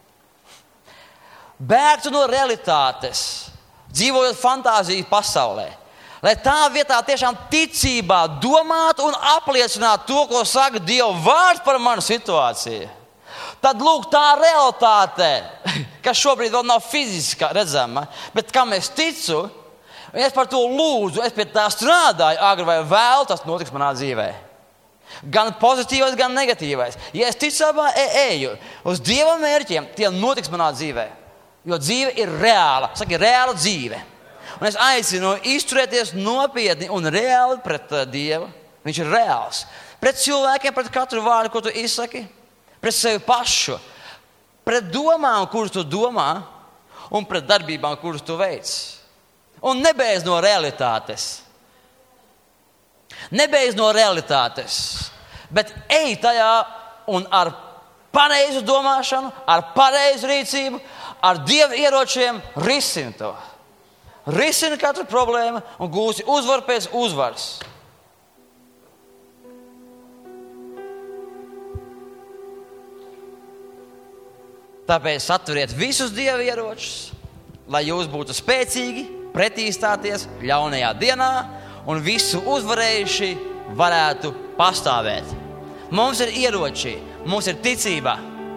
bēgtu no realitātes, dzīvojot fantāziju pasaulē, lai tā vietā tiešām ticībā domātu un apliecinātu to, ko saka Dieva vārds par manu situāciju. Tad lūk, tā realitāte, kas šobrīd vēl nav fiziski redzama, bet kam es ticu, es par to lūdzu, es pie tā strādāju, agri vai vēl tas notiks manā dzīvē. Gan pozitīvais, gan negatīvais. Ja es ticībā eju uz Dieva mērķiem, tie notiks manā dzīvē. Jo dzīve ir reāla. Saki, reāla dzīve. Un es aicinu izturēties nopietni un reāli pret Dievu. Viņš ir reāls. Pret cilvēkiem, pret katru vārdu, ko tu izsaki. Pret sevi pašu. Pret domām, kuras tu domā. Un pret darbībām, kuras tu veic. Un nebeidz no realitātes. Nebeidz no realitātes. Bet ej tajā un ar pareizu domāšanu, ar pareizu rīcību, ar Dieva ieročiem risini to. Risini katru problēmu un gūsi uzvaru pēc uzvaras. Tāpēc satveriet visus Dieva ieročus, lai jūs būtu spēcīgi, pretī stāties ļaunajā dienā un visu uzvarējuši varētu pastāvēt. Mums ir ieroči, mums ir ticība,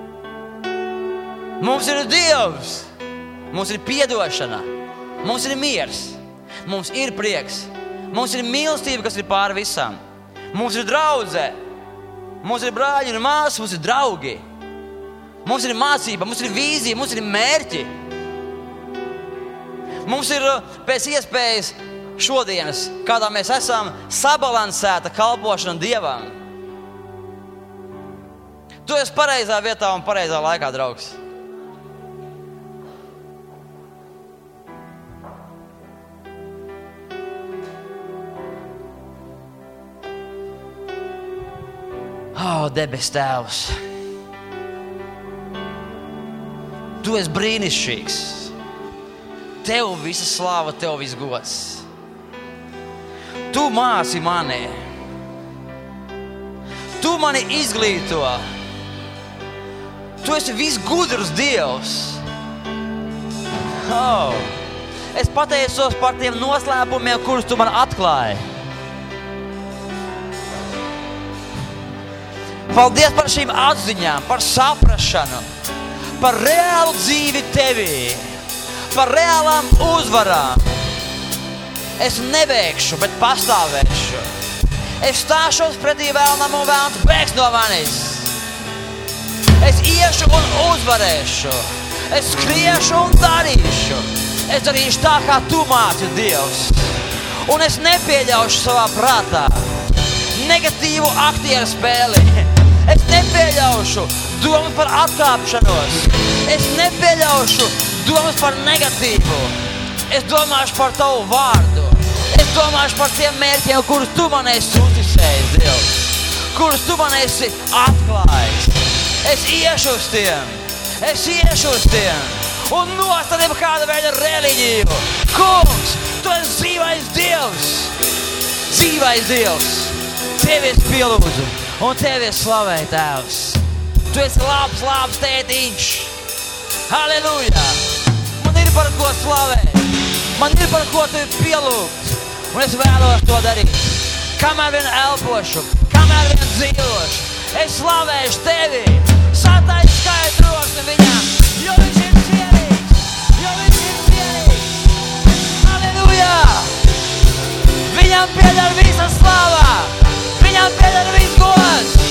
mums ir Dievs, mums ir piedošana, mums ir miers, mums ir prieks, mums ir mīlestība, kas ir pāri visam, mums ir draudzē, mums ir brāļi un māsas, mums ir draugi, mums ir mācība, mums ir vīzija, mums ir mērķi. Mums ir pēc iespējas šodienas, kādā mēs esam, sabalansēta kalpošana Dievam. Tu esi pareizā vietā un pareizā laikā, draugs. Debes Tēvs. Tu esi brīnišķīgs. Tev visa slāva, tev viss gods. Tu māci mani. Tu mani izglīto. Tu esi visgudrs Dievs. Es pateicos par tiem noslēpumiem, kurus tu man atklāji. Paldies par šīm atziņām, par saprašanu, par reālu dzīvi tevī, par reālām uzvarām. Es neveikšu, bet pastāvēšu. Es stāšos pretī vēlnam un vēlns bēgs no manis. Es iešu un uzvarēšu. Es skriešu un darīšu. Es darīšu tā, kā tu māci, Dievs. Un es nepieļaušu savā prātā negatīvu aktieru spēli. Es nepieļaušu domas par atkāpšanos. Es nepieļaušu domas par negatīvu. Es domāšu par tavu vārdu. Es domāšu par tiem mērķiem, kurus tu man esi uzticējis, Dievs. Kurus tu man esi atklājis. Es iešu uz tiem. Es iešu uz tiem. Un nostādīju kāda veida reliģiju. Kungs, tu esi dzīvais Dievs. Dzīvais Dievs. Tevi es pielūdzu un Tevi es slavēju, Tēvs. Tu esi labs tētiņš. Halleluja! Man ir par ko slavēt. Man ir par ko Tevi pielūgt. Un es vēlos to darīt. Kamēr vien elpošu, kamēr vien dzīvošu, es slavēšu Tevi. Satais skaidros viņam, jo viņš ir cienīgs. Jo viņš ir cienīgs. Halleluja! Viņam pieder visa slava. Viņam pieder viss gods.